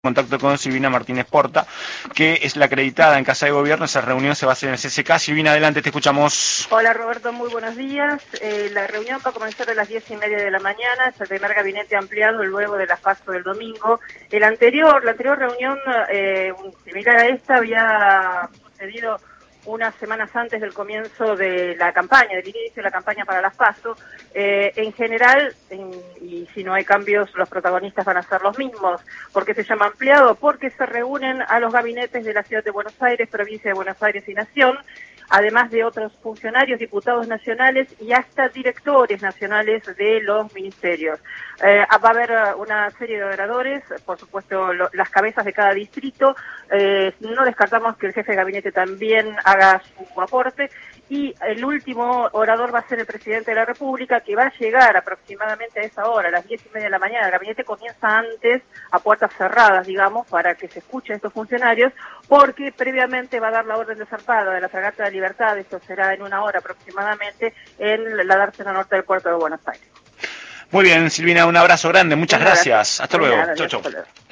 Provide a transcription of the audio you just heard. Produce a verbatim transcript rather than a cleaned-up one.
Contacto con Silvina Martínez Porta, que es la acreditada en Casa de Gobierno. Esa reunión se va a hacer en el C C K. Silvina, adelante, te escuchamos. Hola Roberto, muy buenos días. Eh, la reunión va a comenzar a las diez y media de la mañana. Es el primer gabinete ampliado luego de la PASO del domingo. El anterior, la anterior reunión eh, similar a esta había sucedido unas semanas antes del comienzo de la campaña, del inicio de la campaña para las PASO. Eh, en general, en, y si no hay cambios, los protagonistas van a ser los mismos. ¿Por qué se llama ampliado? Porque se reúnen a los gabinetes de la Ciudad de Buenos Aires, Provincia de Buenos Aires y Nación, además de otros funcionarios, diputados nacionales y hasta directores nacionales de los ministerios. Eh, va a haber una serie de oradores, por supuesto lo, las cabezas de cada distrito. Eh, no descartamos que el jefe de gabinete también haga su aporte. Y el último orador va a ser el presidente de la República, que va a llegar aproximadamente a esa hora, a las diez y media de la mañana. El gabinete comienza antes, a puertas cerradas, digamos, para que se escuchen estos funcionarios, porque previamente va a dar la orden de zarpada de la Fragata de Libertad. Esto será en una hora aproximadamente, en la dársena norte del puerto de Buenos Aires. Muy bien, Silvina, un abrazo grande, muchas gracias. gracias. Hasta luego. Chau, chau.